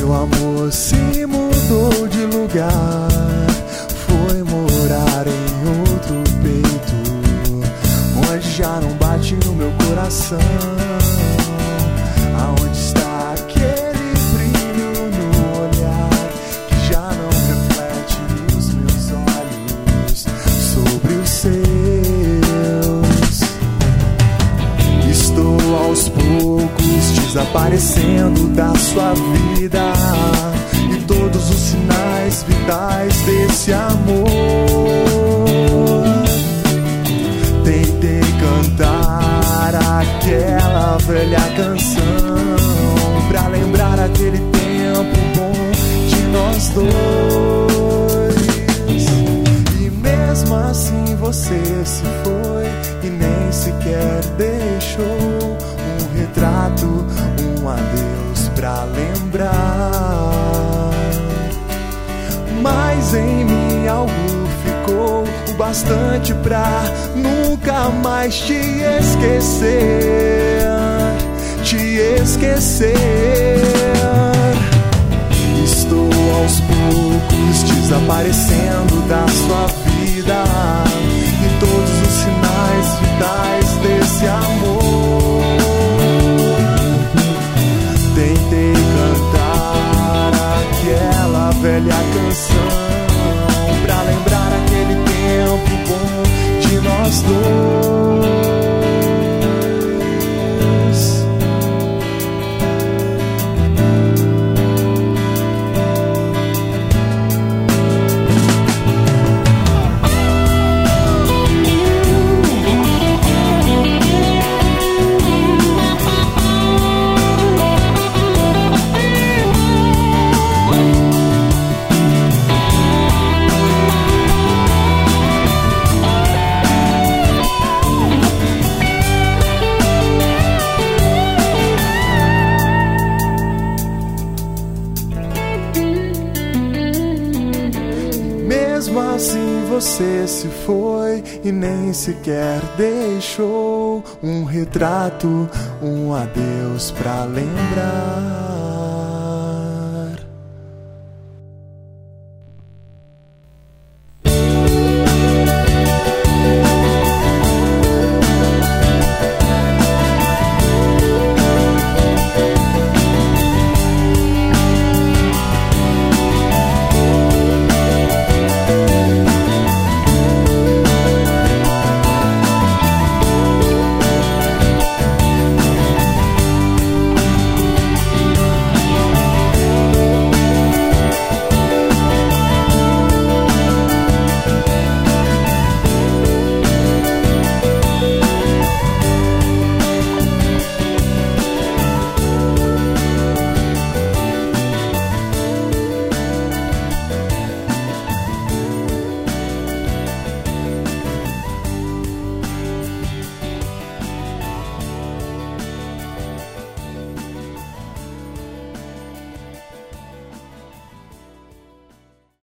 Meu amor se mudou de lugar, foi morar em outro peito, onde já não bate o meu coração. Aonde está aquele brilho no olhar que já não reflete os meus olhos sobre os seus? Estou aos poucos desaparecendo da sua vida, e todos os sinais vitais desse amor. Tentei cantar aquela velha canção pra lembrar aquele tempo bom de nós dois. E mesmo assim você se foi e nem sequer deixou um retrato, um adeus pra lembrar. Mas em mim algo ficou o bastante pra nunca mais te esquecer, te esquecer. Estou aos poucos desaparecendo da sua vida, e todos os sinais vitais desse amor. Tentei cantar aquela velha canção pra lembrar aquele tempo bom de nós dois. Mesmo assim você se foi e nem sequer deixou um retrato, um adeus pra lembrar.